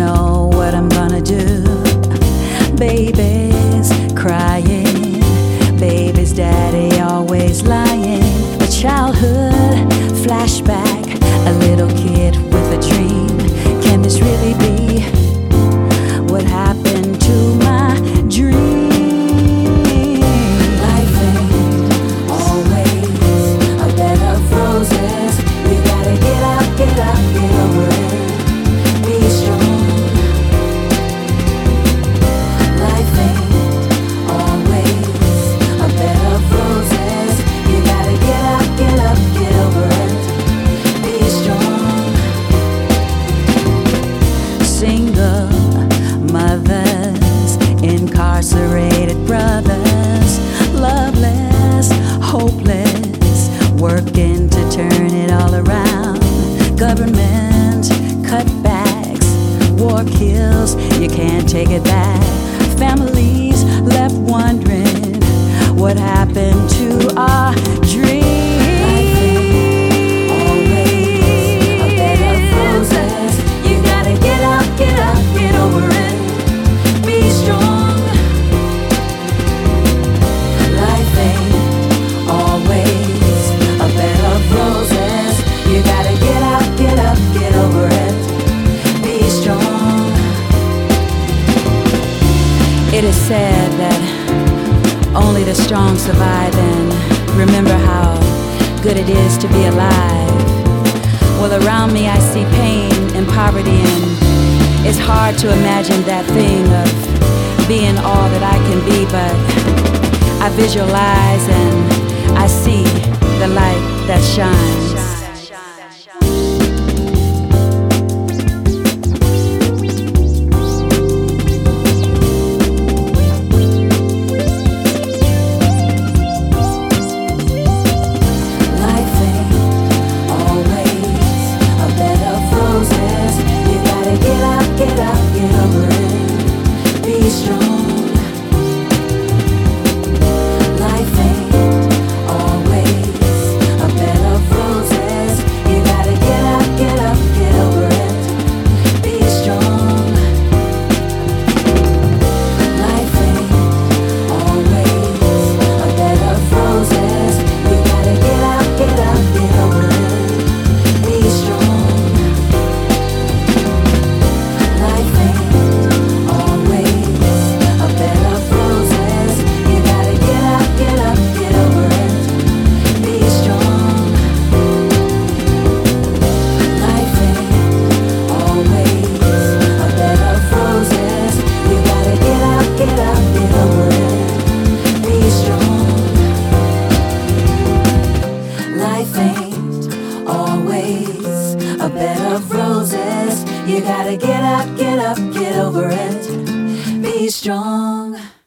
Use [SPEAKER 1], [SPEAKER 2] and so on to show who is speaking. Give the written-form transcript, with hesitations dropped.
[SPEAKER 1] know what I'm gonna do. Baby's crying, baby's daddy always lying. A childhood flashback, a little kid with a dream. Can this really be what happened to my dream? Life ain't always a bed of roses. You gotta get up, get up, get over it. Be strong. Life ain't always a bed of roses. You gotta get up, get up, get over it. Be strong. Single mothers, incarcerated brothers, loveless, hopeless, working to turn it all around. Government cutbacks, war kills, you can't take it back. Families left wondering what happened to our dreams. It is said that only the strong survive, and remember how good it is to be alive. Well, around me I see pain and poverty, and it's hard to imagine that thing of being all that I can be, but I visualize and I see the light that shines. A bed of roses. You gotta get up, get up, get over it. Be strong.